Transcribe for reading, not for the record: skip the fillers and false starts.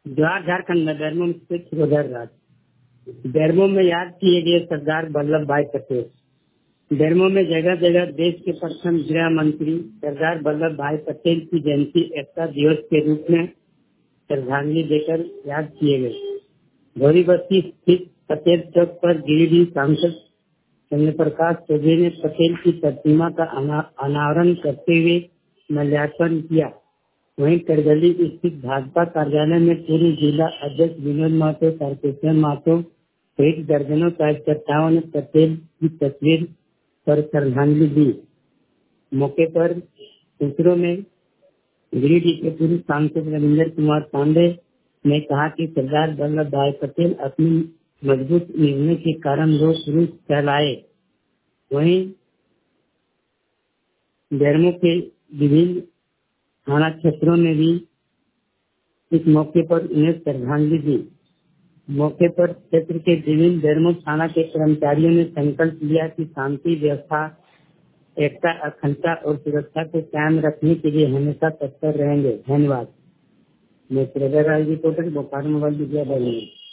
जवाहर झारखंड में बेरमो स्थित शिरोधर राज। बेरमो में याद किए गए सरदार वल्लभ भाई पटेल। बेरमो में जगह जगह देश के प्रथम गृह मंत्री सरदार वल्लभ भाई पटेल की जयंती एकता दिवस के रूप में श्रद्धांजलि देकर याद किए गए। भोरी बस्ती स्थित पटेल चौक पर गिरिडीह सांसद चंद्र प्रकाश चौधरी ने पटेल की प्रतिमा का अनावरण करते हुए माल्यार्पण किया। वहीं करगली स्थित भाजपा कार्यालय में पूर्व जिला अध्यक्ष विनोद महतो, तारकेश्वर महतो सहित दर्जनों कार्यकर्ताओं ने पटेल की तस्वीर पर श्रद्धांजलि दी। मौके पर सूत्रों में गिरिडीह के पूर्व सांसद रविंद्र कुमार पांडे ने कहा कि सरदार वल्लभ भाई पटेल अपनी मजबूत निर्णय के कारण रोज रोज कहलाए। वहीं बेरमो के विभिन्न थाना क्षेत्रों में भी इस मौके पर उन्हें श्रद्धांजलि दी। मौके पर क्षेत्र के विभिन्न बेरमो थाना के कर्मचारियों ने संकल्प लिया कि शांति व्यवस्था, एकता, अखंडता और सुरक्षा को कायम रखने के लिए हमेशा तत्पर रहेंगे। धन्यवाद। मैं Shridhar Raj, reporter, Bokaro mobile media.